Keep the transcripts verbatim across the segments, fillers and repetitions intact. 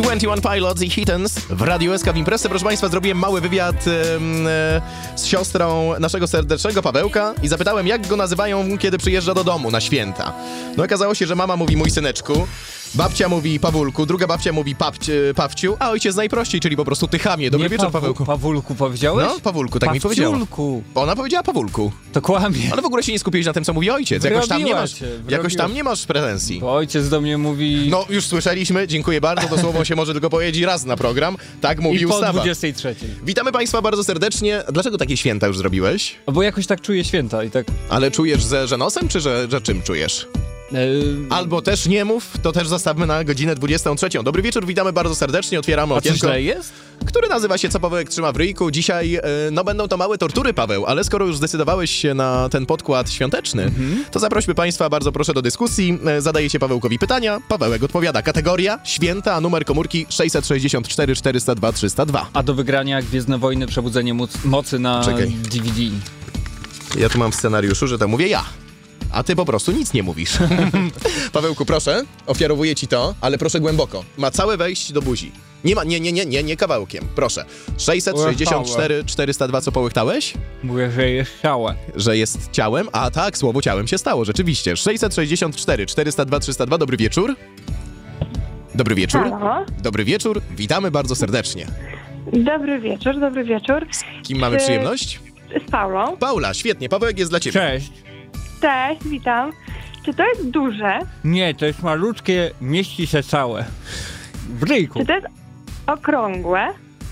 dwadzieścia jeden Pilots i Hittens w Radiu S K w imprezę. Proszę Państwa, zrobiłem mały wywiad e, e, z siostrą naszego serdecznego Pawełka i zapytałem, jak go nazywają, kiedy przyjeżdża do domu na święta. No okazało się, że mama mówi mój syneczku, babcia mówi Pawulku, druga babcia mówi papci, Pawciu, a ojciec najprościej, czyli po prostu ty chamie. Dobry Nie wieczór, Pawu- Pawełku. Pawulku powiedziałeś? No, Pawulku, tak mi powiedziała. Pawciulku. Ona powiedziała Pawulku. To kłamie. Ale w ogóle się nie skupiłeś na tym, co mówi ojciec. Jakoś tam nie masz, Wyrobiła cię, jakoś tam wyrobiła. nie masz pretensji. Bo ojciec do mnie mówi... No, już słyszeliśmy, dziękuję bardzo, to słowo się może tylko powiedzieć raz na program. Tak mówi I po ustawa. dwudziestej trzeciej. Witamy Państwa bardzo serdecznie. Dlaczego takie święta już zrobiłeś? Bo jakoś tak czuję święta i tak... Ale czujesz, że, że nosem, czy że, że czym czujesz? Yy, Albo też nie mów, to też zostawmy na godzinę dwudziestą trzecią. Dobry wieczór, witamy bardzo serdecznie, otwieramy a co okienko, źle jest? który nazywa się Co Pawełek trzyma w ryjku. Dzisiaj, e, no będą to małe tortury, Paweł, ale skoro już zdecydowałeś się na ten podkład świąteczny, mhm. to zaprośmy Państwa bardzo proszę do dyskusji. E, zadaje się Pawełkowi pytania, Pawełek odpowiada. Kategoria święta, a numer komórki sześćset sześćdziesiąt cztery czterysta dwa trzysta dwa. A do wygrania Gwiezdne Wojny Przebudzenie moc- Mocy na Czekaj. D V D. Ja tu mam w scenariuszu, że to mówię ja. A ty po prostu nic nie mówisz. Pawełku, proszę, ofiarowuję ci to, ale proszę głęboko. Ma całe wejść do buzi. Nie ma, nie, nie, nie, nie, nie kawałkiem. Proszę. sześćset sześćdziesiąt cztery czterysta dwa, co połychtałeś? Mówię, że jest ciałe. Że jest ciałem? A tak, słowo ciałem się stało, rzeczywiście. sześćset sześćdziesiąt cztery czterysta dwa trzysta dwa, dobry wieczór. Dobry wieczór. Halo. Dobry wieczór, witamy bardzo serdecznie. Dobry wieczór, dobry wieczór. Kim mamy Czy- przyjemność? Z Paulą. Paula, świetnie, Pawełek jest dla ciebie. Cześć. Cześć, witam. Czy to jest duże? Nie, to jest malutkie, mieści się całe. W ryjku. Czy to jest okrągłe?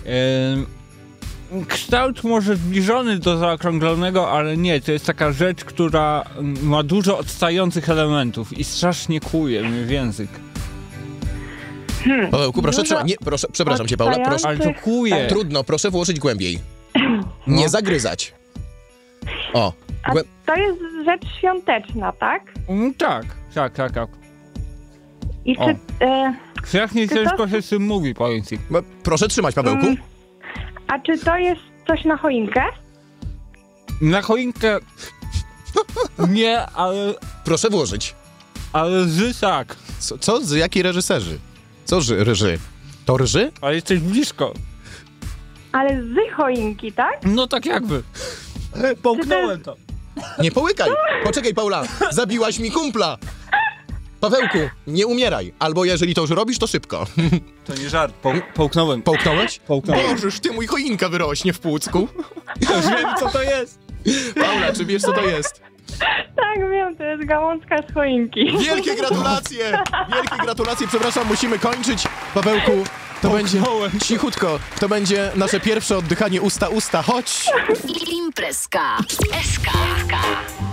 Ym, kształt może zbliżony do zaokrąglonego, ale nie, to jest taka rzecz, która mm, ma dużo odstających elementów i strasznie kłuje mnie w język. Hmm. Pawełku, proszę Dużo trzymać. Nie, proszę, przepraszam cię, Paula, proszę. Ale to kłuje. Trudno, proszę włożyć głębiej. Nie No. zagryzać. O. A Głę... to jest rzecz świąteczna, tak? Mm, tak, tak, tak, tak. I O. czy... E, Strasznie Czy to- ciężko się z tym mówi, powiem ci. Bo- Proszę trzymać, Pawełku. Mm. a czy to jest coś na choinkę? Na choinkę nie, ale, Proszę włożyć. ale zy tak. Co? co? Z jakiej reżyserzy? Co ży, ryży? To rży? Ale jesteś blisko. Ale z choinki, tak? No tak jakby. Połknąłem to. Nie połykaj. Poczekaj, Paula. Zabiłaś mi kumpla. Pawełku, nie umieraj. Albo jeżeli to już robisz, to szybko. To nie żart, po, połknąłem. Połknąłeś? Połknąłem. Bożeż, ty mój choinka wyrośnie w płucku. Już wiem, co to jest. Paula, czy wiesz, co to jest? Tak, wiem, to jest gałązka z choinki. Wielkie gratulacje! Wielkie gratulacje, przepraszam, musimy kończyć. Pawełku, to Połknąłem. będzie cichutko. To będzie nasze pierwsze oddychanie usta-usta. Chodź! Imprezka. S K.